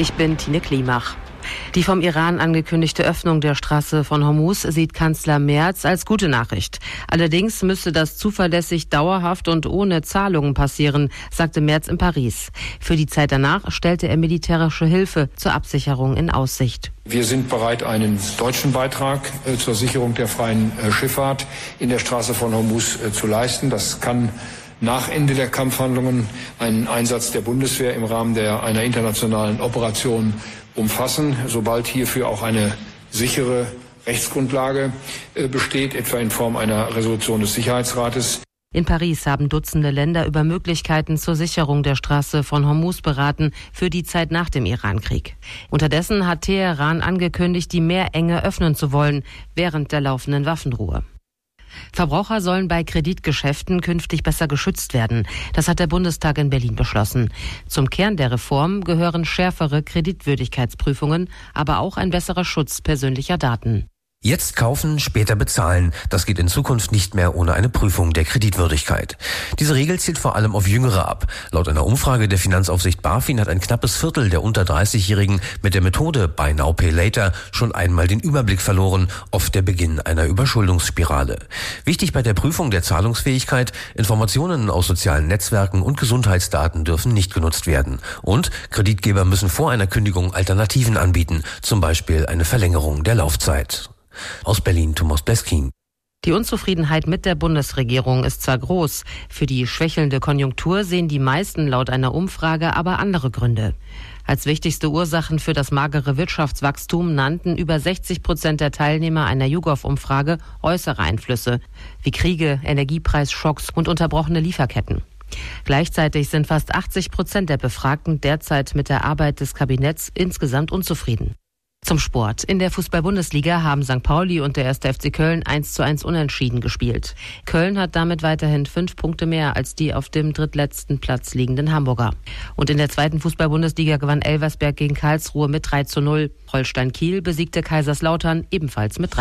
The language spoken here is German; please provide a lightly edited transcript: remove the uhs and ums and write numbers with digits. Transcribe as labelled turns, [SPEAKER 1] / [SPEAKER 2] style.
[SPEAKER 1] Ich bin Tine Klimach. Die vom Iran angekündigte Öffnung der Straße von Hormuz sieht Kanzler Merz als gute Nachricht. Allerdings müsse das zuverlässig, dauerhaft und ohne Zahlungen passieren, sagte Merz in Paris. Für die Zeit danach stellte er militärische Hilfe zur Absicherung in Aussicht.
[SPEAKER 2] Wir sind bereit, einen deutschen Beitrag zur Sicherung der freien Schifffahrt in der Straße von Hormuz zu leisten. Das kann nach Ende der Kampfhandlungen einen Einsatz der Bundeswehr im Rahmen einer internationalen Operation umfassen, sobald hierfür auch eine sichere Rechtsgrundlage besteht, etwa in Form einer Resolution des Sicherheitsrates.
[SPEAKER 1] In Paris haben Dutzende Länder über Möglichkeiten zur Sicherung der Straße von Hormuz beraten für die Zeit nach dem Irankrieg. Unterdessen hat Teheran angekündigt, die Meerenge öffnen zu wollen während der laufenden Waffenruhe. Verbraucher sollen bei Kreditgeschäften künftig besser geschützt werden. Das hat der Bundestag in Berlin beschlossen. Zum Kern der Reform gehören schärfere Kreditwürdigkeitsprüfungen, aber auch ein besserer Schutz persönlicher Daten.
[SPEAKER 3] Jetzt kaufen, später bezahlen. Das geht in Zukunft nicht mehr ohne eine Prüfung der Kreditwürdigkeit. Diese Regel zielt vor allem auf Jüngere ab. Laut einer Umfrage der Finanzaufsicht BaFin hat ein knappes Viertel der unter 30-Jährigen mit der Methode Buy Now Pay Later schon einmal den Überblick verloren, oft der Beginn einer Überschuldungsspirale. Wichtig bei der Prüfung der Zahlungsfähigkeit: Informationen aus sozialen Netzwerken und Gesundheitsdaten dürfen nicht genutzt werden. Und Kreditgeber müssen vor einer Kündigung Alternativen anbieten, zum Beispiel eine Verlängerung der Laufzeit. Aus Berlin, Thomas Bleskin.
[SPEAKER 1] Die Unzufriedenheit mit der Bundesregierung ist zwar groß. Für die schwächelnde Konjunktur sehen die meisten laut einer Umfrage aber andere Gründe. Als wichtigste Ursachen für das magere Wirtschaftswachstum nannten über 60% der Teilnehmer einer YouGov-Umfrage äußere Einflüsse, wie Kriege, Energiepreisschocks und unterbrochene Lieferketten. Gleichzeitig sind fast 80% der Befragten derzeit mit der Arbeit des Kabinetts insgesamt unzufrieden. Zum Sport. In der Fußball-Bundesliga haben St. Pauli und der 1. FC Köln 1:1 unentschieden gespielt. Köln hat damit weiterhin 5 Punkte mehr als die auf dem drittletzten Platz liegenden Hamburger. Und in der 2. Fußball-Bundesliga gewann Elversberg gegen Karlsruhe mit 3:0. Holstein Kiel besiegte Kaiserslautern ebenfalls mit 3:0.